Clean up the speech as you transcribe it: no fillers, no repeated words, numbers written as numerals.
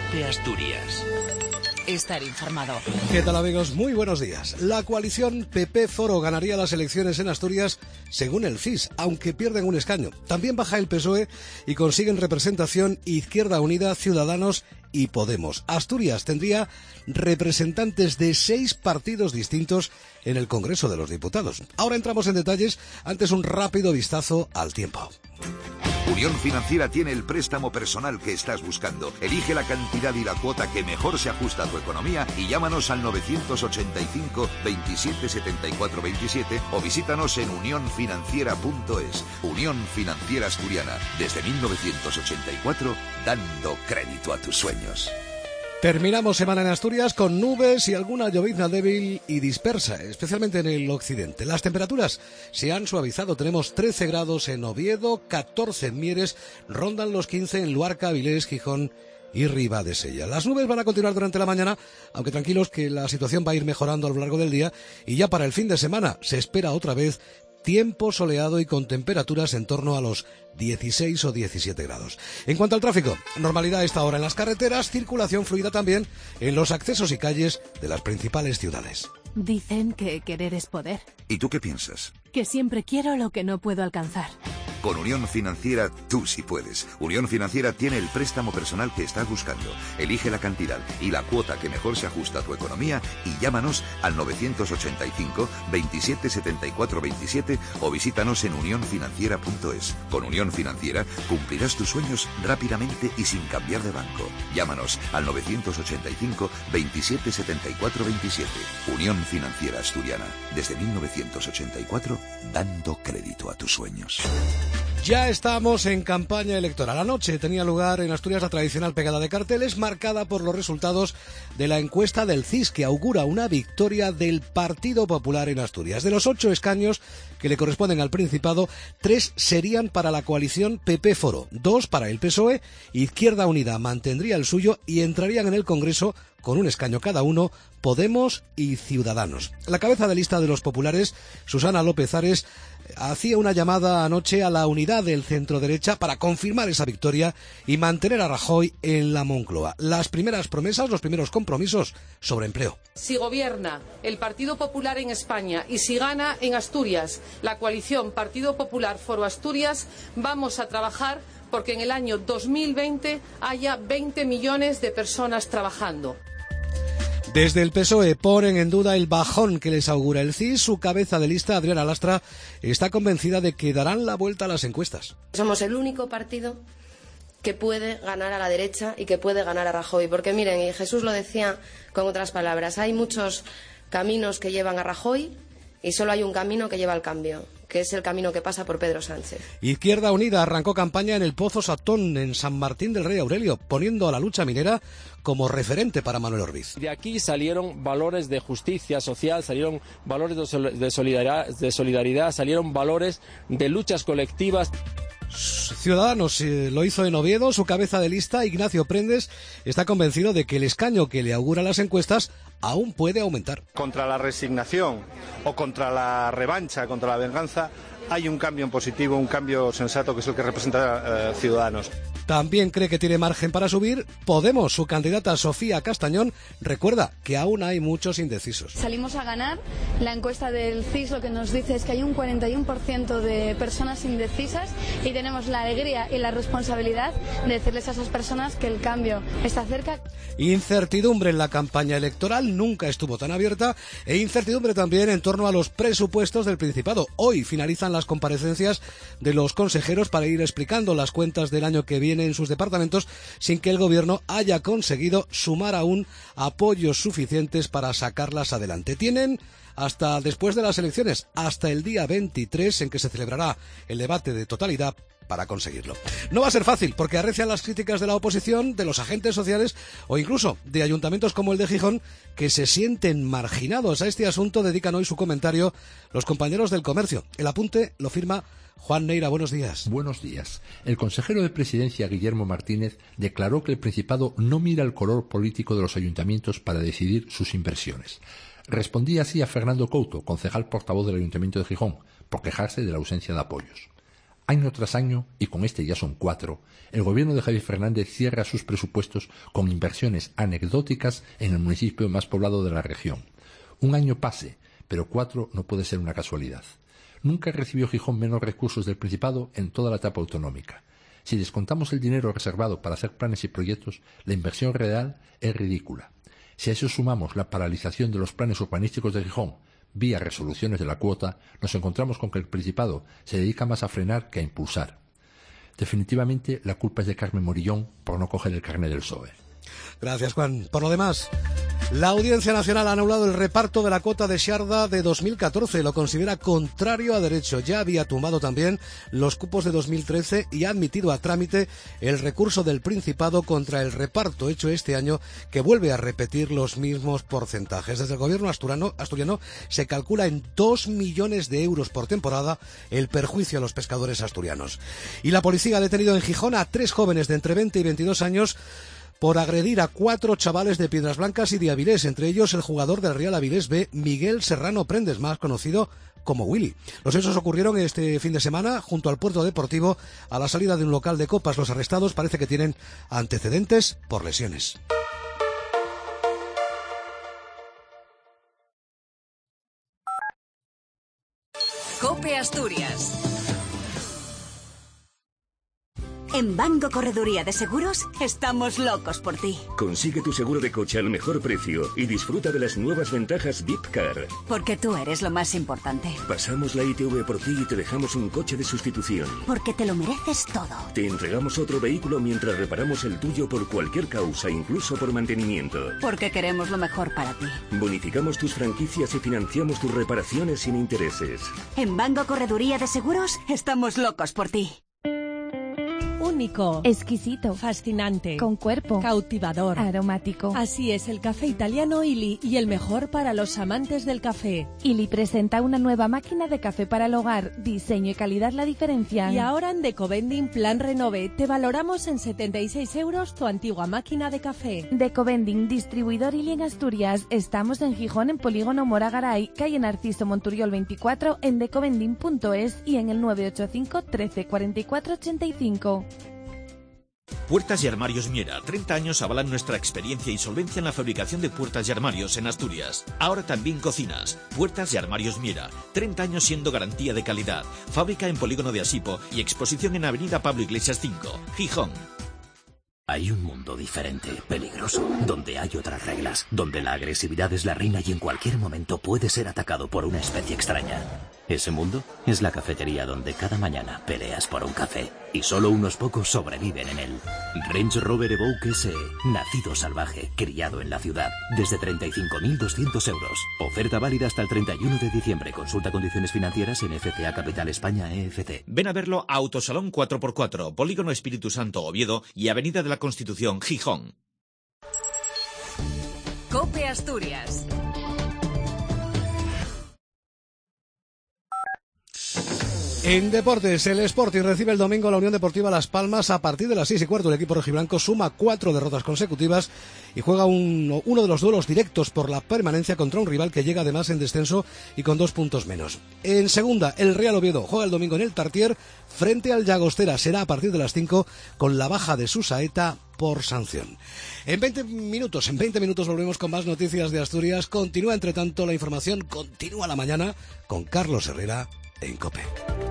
Cope Asturias. Estar informado. ¿Qué tal, amigos? Muy buenos días. La coalición PP-Foro ganaría las elecciones en Asturias según el CIS, aunque pierden un escaño. También baja el PSOE y consiguen representación Izquierda Unida, Ciudadanos y Podemos. Asturias tendría representantes de 6 partidos distintos en el Congreso de los Diputados. Ahora entramos en detalles, antes un rápido vistazo al tiempo. Unión Financiera tiene el préstamo personal que estás buscando. Elige la cantidad y la cuota que mejor se ajusta a tu economía y llámanos al 985 27 74 27 o visítanos en unionfinanciera.es. Unión Financiera Asturiana, desde 1984, dando crédito a tus sueños. Terminamos semana en Asturias con nubes y alguna llovizna débil y dispersa, especialmente en el occidente. Las temperaturas se han suavizado. Tenemos 13 grados en Oviedo, 14 en Mieres, rondan los 15 en Luarca, Avilés, Gijón y Ribadesella. Las nubes van a continuar durante la mañana, aunque tranquilos que la situación va a ir mejorando a lo largo del día y ya para el fin de semana se espera otra vez tiempo soleado y con temperaturas en torno a los 16 o 17 grados. En cuanto al tráfico, normalidad a esta hora en las carreteras, circulación fluida también en los accesos y calles de las principales ciudades. Dicen que querer es poder. ¿Y tú qué piensas? Que siempre quiero lo que no puedo alcanzar. Con Unión Financiera tú sí puedes. Unión Financiera tiene el préstamo personal que estás buscando. Elige la cantidad y la cuota que mejor se ajusta a tu economía y llámanos al 985 27 74 27 o visítanos en unionfinanciera.es. Con Unión Financiera cumplirás tus sueños rápidamente y sin cambiar de banco. Llámanos al 985 27 74 27. Unión Financiera Asturiana, desde 1984, dando crédito a tus sueños. Ya estamos en campaña electoral. Anoche tenía lugar en Asturias la tradicional pegada de carteles, marcada por los resultados de la encuesta del CIS, que augura una victoria del Partido Popular en Asturias. De los 8 escaños que le corresponden al Principado, 3 serían para la coalición PP-Foro, 2 para el PSOE, Izquierda Unida mantendría el suyo y entrarían en el Congreso con un escaño cada uno, Podemos y Ciudadanos. La cabeza de lista de los populares, Susana López Ares, hacía una llamada anoche a la unidad del centro-derecha para confirmar esa victoria y mantener a Rajoy en la Moncloa. Las primeras promesas, los primeros compromisos sobre empleo. Si gobierna el Partido Popular en España y si gana en Asturias la coalición Partido Popular Foro Asturias, vamos a trabajar porque en el año 2020 haya 20 millones de personas trabajando. Desde el PSOE ponen en duda el bajón que les augura el CIS. Su cabeza de lista, Adriana Lastra, está convencida de que darán la vuelta a las encuestas. Somos el único partido que puede ganar a la derecha y que puede ganar a Rajoy. Porque miren, y Jesús lo decía con otras palabras, hay muchos caminos que llevan a Rajoy y solo hay un camino que lleva al cambio, que es el camino que pasa por Pedro Sánchez. Izquierda Unida arrancó campaña en el Pozo Satón, en San Martín del Rey Aurelio, poniendo a la lucha minera como referente para Manuel Orbiz. De aquí salieron valores de justicia social, salieron valores de solidaridad, salieron valores de luchas colectivas. Ciudadanos lo hizo en Oviedo. Su cabeza de lista, Ignacio Prendes, está convencido de que el escaño que le augura las encuestas aún puede aumentar. Contra la resignación o contra la revancha, contra la venganza, hay un cambio en positivo, un cambio sensato que es el que representa Ciudadanos. También cree que tiene margen para subir Podemos. Su candidata Sofía Castañón recuerda que aún hay muchos indecisos. Salimos a ganar. La encuesta del CIS lo que nos dice es que hay un 41% de personas indecisas y tenemos la alegría y la responsabilidad de decirles a esas personas que el cambio está cerca. Incertidumbre en la campaña electoral, nunca estuvo tan abierta, e incertidumbre también en torno a los presupuestos del Principado. Hoy finalizan las comparecencias de los consejeros para ir explicando las cuentas del año que viene en sus departamentos, sin que el gobierno haya conseguido sumar aún apoyos suficientes para sacarlas adelante. Tienen hasta después de las elecciones, hasta el día 23 en que se celebrará el debate de totalidad para conseguirlo. No va a ser fácil porque arrecian las críticas de la oposición, de los agentes sociales o incluso de ayuntamientos como el de Gijón, que se sienten marginados. A este asunto dedican hoy su comentario los compañeros del Comercio. El apunte lo firma Juan Neira. Buenos días. Buenos días. El consejero de Presidencia, Guillermo Martínez, declaró que el Principado no mira el color político de los ayuntamientos para decidir sus inversiones. Respondía así a Fernando Couto, concejal portavoz del Ayuntamiento de Gijón, por quejarse de la ausencia de apoyos. Año tras año, y con este ya son 4, el gobierno de Javier Fernández cierra sus presupuestos con inversiones anecdóticas en el municipio más poblado de la región. Un año pase, pero 4 no puede ser una casualidad. Nunca recibió Gijón menos recursos del Principado en toda la etapa autonómica. Si descontamos el dinero reservado para hacer planes y proyectos, la inversión real es ridícula. Si a eso sumamos la paralización de los planes urbanísticos de Gijón, vía resoluciones de la cuota, nos encontramos con que el Principado se dedica más a frenar que a impulsar. Definitivamente, la culpa es de Carmen Morillón por no coger el carné del PSOE. Gracias, Juan. Por lo demás, la Audiencia Nacional ha anulado el reparto de la cuota de Xarda de 2014. Lo considera contrario a derecho. Ya había tumbado también los cupos de 2013 y ha admitido a trámite el recurso del Principado contra el reparto hecho este año, que vuelve a repetir los mismos porcentajes. Desde el gobierno asturiano se calcula en 2 millones de euros por temporada el perjuicio a los pescadores asturianos. Y la policía ha detenido en Gijón a 3 jóvenes de entre 20 y 22 años por agredir a 4 chavales de Piedras Blancas y de Avilés, entre ellos el jugador del Real Avilés B, Miguel Serrano Prendes, más conocido como Willy. Los hechos ocurrieron este fin de semana junto al puerto deportivo a la salida de un local de copas. Los arrestados parece que tienen antecedentes por lesiones. COPE Asturias. En Banco Correduría de Seguros estamos locos por ti. Consigue tu seguro de coche al mejor precio y disfruta de las nuevas ventajas VIP Car. Porque tú eres lo más importante. Pasamos la ITV por ti y te dejamos un coche de sustitución. Porque te lo mereces todo. Te entregamos otro vehículo mientras reparamos el tuyo por cualquier causa, incluso por mantenimiento. Porque queremos lo mejor para ti. Bonificamos tus franquicias y financiamos tus reparaciones sin intereses. En Banco Correduría de Seguros estamos locos por ti. Único, exquisito, fascinante, con cuerpo, cautivador, aromático. Así es el café italiano Illy, y el mejor para los amantes del café. Illy presenta una nueva máquina de café para el hogar. Diseño y calidad la diferencia. Y ahora en Decovending Plan Renove te valoramos en 76 euros tu antigua máquina de café. Decovending, distribuidor Illy en Asturias. Estamos en Gijón, en Polígono Moragaray, calle Narciso Monturiol 24, en decovending.es y en el 985 13 44 85. Puertas y Armarios Miera, 30 años avalan nuestra experiencia y solvencia en la fabricación de puertas y armarios en Asturias. Ahora también cocinas. Puertas y Armarios Miera, 30 años siendo garantía de calidad. Fábrica en Polígono de Asipo y exposición en Avenida Pablo Iglesias 5, Gijón. Hay un mundo diferente, peligroso, donde hay otras reglas, donde la agresividad es la reina y en cualquier momento puede ser atacado por una especie extraña. Ese mundo es la cafetería donde cada mañana peleas por un café y solo unos pocos sobreviven en él. Range Rover Evoque SE, nacido salvaje, criado en la ciudad, desde 35.200 euros. Oferta válida hasta el 31 de diciembre. Consulta condiciones financieras en FCA Capital España EFC. Ven a verlo a Autosalón 4x4, Polígono Espíritu Santo Oviedo y Avenida de la Constitución, Gijón. COPE Asturias. En deportes, el Sporting recibe el domingo la Unión Deportiva Las Palmas a partir de las 6:15. El equipo rojiblanco suma 4 derrotas consecutivas y juega uno de los duelos directos por la permanencia contra un rival que llega además en descenso y con 2 puntos menos. En segunda, el Real Oviedo juega el domingo en el Tartier frente al Llagostera. Será a partir de las 5 con la baja de su saeta por sanción. En 20 minutos volvemos con más noticias de Asturias. Continúa entre tanto la información, continúa la mañana con Carlos Herrera en COPE.